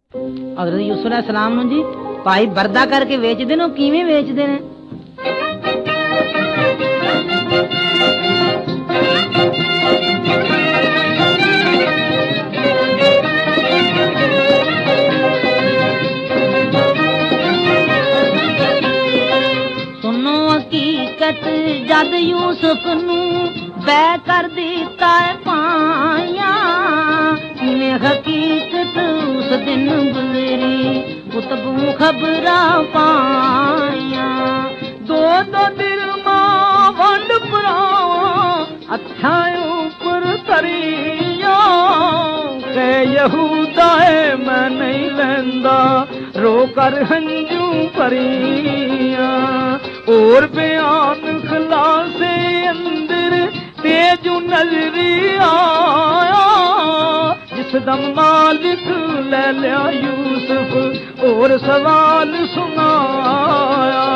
हज़रत यूसुफ अलैहिस्सलाम नूं जी भाई बरदा करके वेचदे ने, किवें वेचदे ने? सुनो हकीकत जद यूसुफ नूं बै कर दिता है पाया, किवें हकीकत उस दिन गुजरी कुतबों खबरा पाया। दो दो दिलमा वंड परावा अथायों पर तरिया, के यहूदा है मैं नहीं लैंदा रो कर हंजू भरिया। और बयान खलासे अंदर तेजू नजरी आया, जिस दम मालिक ले लिया यूसुफ और सवाल सुनाया।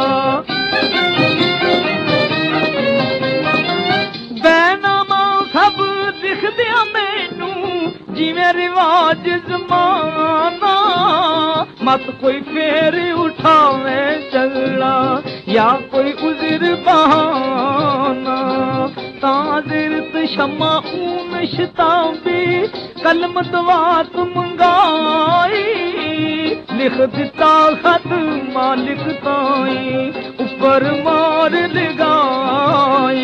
बैनामा सब दिख दिया मैनू जिवें रिवाज जमाना, मत कोई फेर उठावे चला या कोई उज़र बहाना। ताज़िरत शमा ऊन शताबी कलम दवात मंगाई, लिख दिता खत मालिक ताई ऊपर मार लगाई।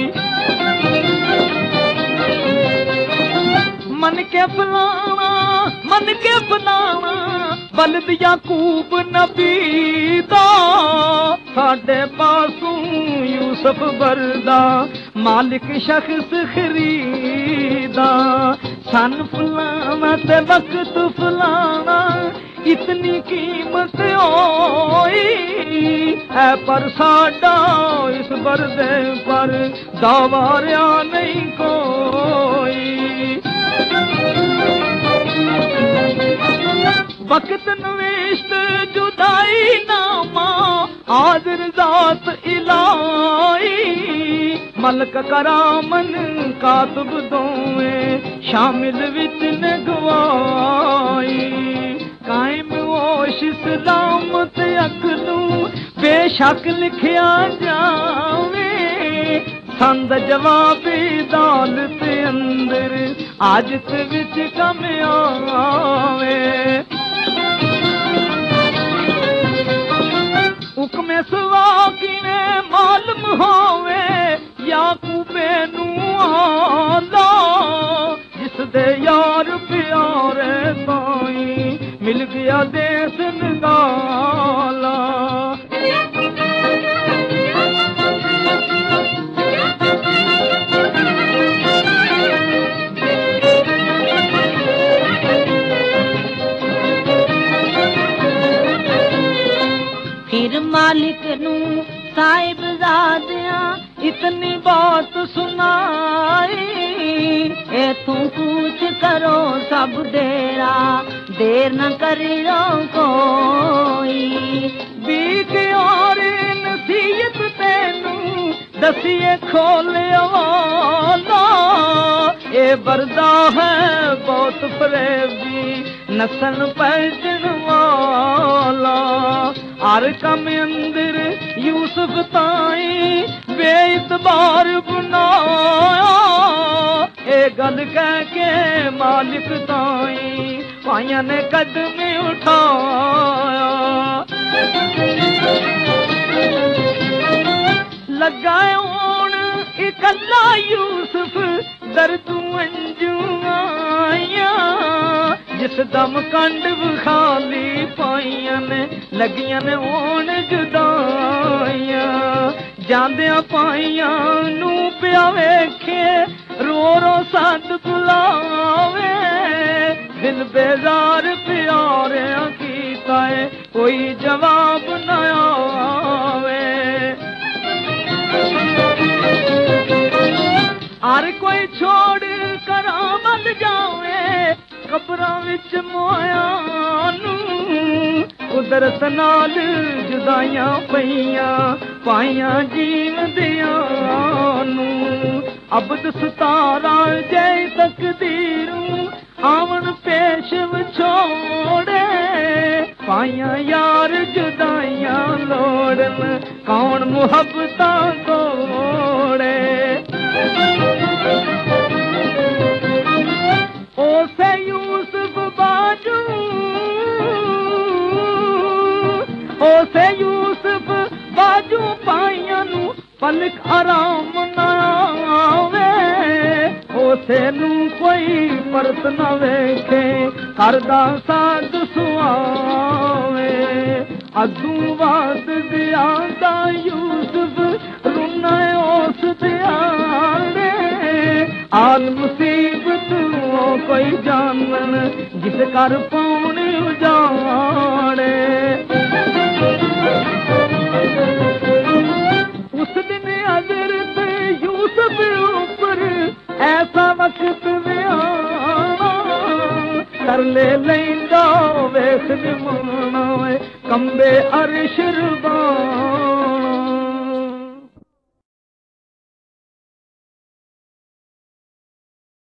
मन के फलाना मन के फलाना बलद याकूब नबी दा, साडे पासों यूसुफ बरदा मालिक शख्स खरीदा। सन फलाना ते वक्त फलाना इतनी कीमत होई है, पर साडा इस बरदे पर दावारिया नहीं कोई। वक्त नवेश्त जुदाई नामा हाजिर जात इलाई, मलक करामन कातब दोवें शामिल विच ने गवाई। कायम होश सलामत अकलू बेशक लिखिया जावे, संद जवाबी दौलत अंदर आजत विच कम आवे। हुक्म सवा किवें मालूम होवे याकूबे नूं आला, जिस दे यार प्यारे ताई मिल गया देस नगाला। फिर मालिक नूं साहिबजादियां इतनी बात सुनाई, एथों पूछ करो सब देरा देर न करियो कोई। बीक और नसीहत तेनू दसिए खोलिया वाला, ए बरदा है बहुत फरेबी नसन पहचन वाला। हर कम अंदर यूसुफ ताई बेइतबार बनाया, ए गल कह के मालिक ताई पाइया ने कदम उठाया। लगा होण इकल्ला यूसुफ दर्दू अंजू आया, जिस दम कंड विखाली पाइया ने लगियां ने होण जुदाइया। जांदियां पाइया नू पिया वेखे रो रो सद बुलावे, दिल बेजार प्यारियां कीता है कोई जवाब न आवे। हर कोई छोड़ कर बल जावे कब्रां विच मोया नू, कुदरत नाल जुदाइयां पईयां पाइयां जीवदियां नू। अबद सतारा जय तकदीरू आवन पेश विछोड़े, पाइया यार जुदाइयां लोड़न कौन मुहब्बतां तोड़े ओसे यूसुफ बाजू ओसे यूसुफ बाजू पाइया नू पलक आराम ना आवे ओसे नू कोई परत ना वेखे करदा साध सुआवे अदू बात दियादा यूसुफ रुना उस दियाड़े आल मुसीबत कोई जानन जिस कर पौने उजाड़े उस दिन हज़रत यूसुफ ऊपर ऐसा वक्त आना कर ले लेंदा वेख निमाना कंबे अरश रबाना